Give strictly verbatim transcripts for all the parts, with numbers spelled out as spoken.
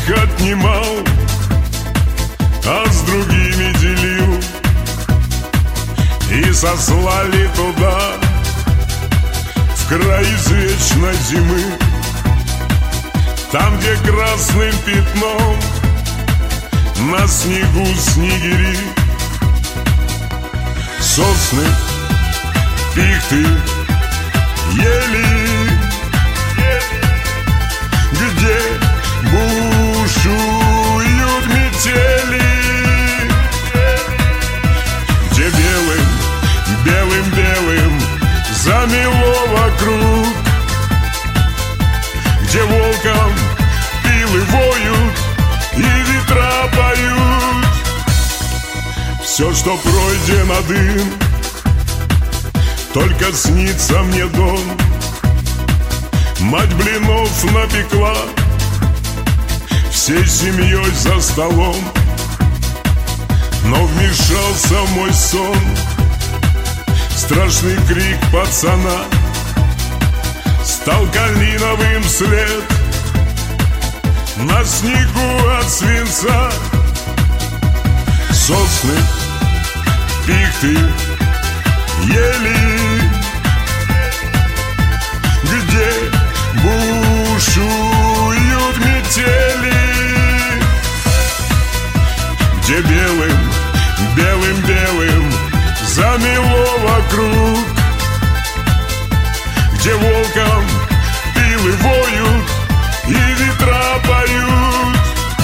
одних отнимал, а с другими делил. И сослали туда, в край извечной зимы, там, где красным пятном на снегу снегири. Сосны, пихты, ели, где бушуют метели, где белым, белым, белым замело вокруг, где волком пилы воют и ветра поют. Все, что пройдено дым, только снится мне дом. Мать блинов напекла, всей семьей за столом. Но вмешался в мой сон страшный крик пацана, стал калиновым след на снегу от свинца. Сосны, пихты, ели, где бушуют метели, где белым, белым, белым замело вокруг, где волком пилы воют и ветра поют.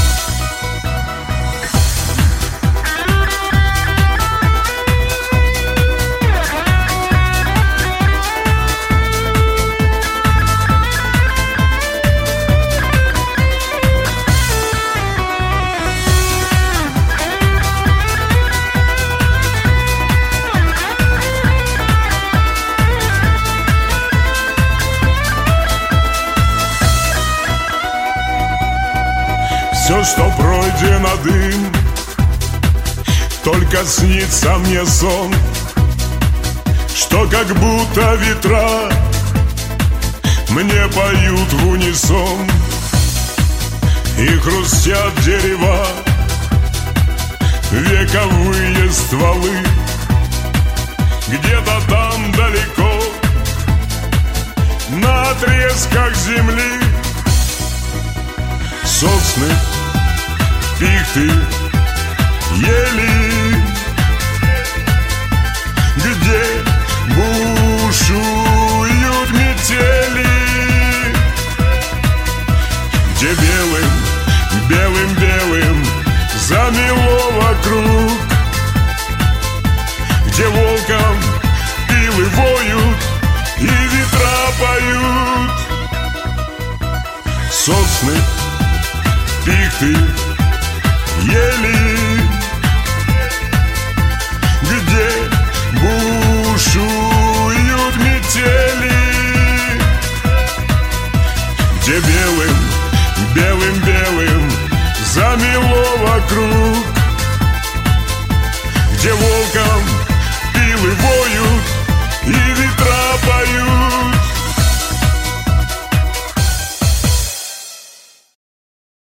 Все, что пройдено дым, только снится мне сон, что как будто ветра мне поют в унисон. И хрустят дерева, вековые стволы, где-то там далеко, на отрезках земли. Сосны, пихты, ели, где бушуют метели, где белым, белым, белым замело вокруг, где волком пилы воют и ветра поют. Сосны, пихты, ели, где бушуют метели, где белым, белым, белым замело вокруг, где волком пилы воют